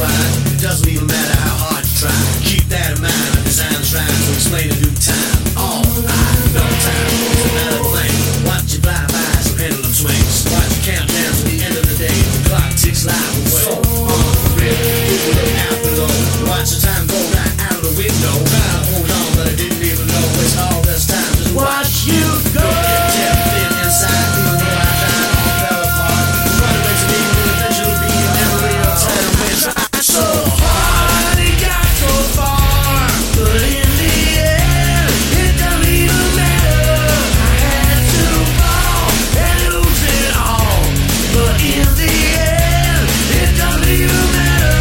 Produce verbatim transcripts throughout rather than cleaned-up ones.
right. It doesn't even matter how hard you try. Keep that in mind. I design this rhyme to explain a new time. All right, no time is another thing. Watch you fly by as the pendulum swings. Watch you count down to the end of the day. The clock ticks life away. So on the river, people look out below. Watch the time go right out of the window. Try to hold on, but I didn't even know it's all this time. Just watch you go. Get thin inside, even though I died, all fell apart. What it makes me will eventually be a memory of time when I so hard, it got so far, but in the end, it don't even matter. I had to fall and lose it all, but in the end, it don't even matter.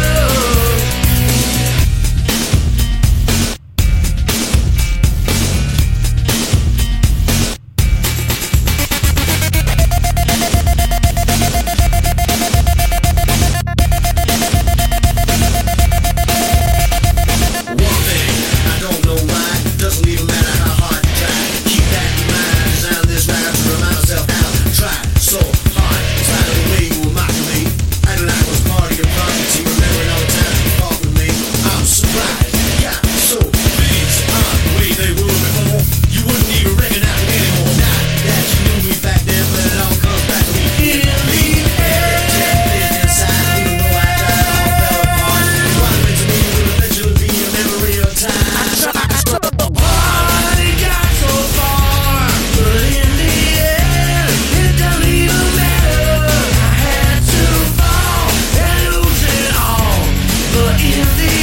In the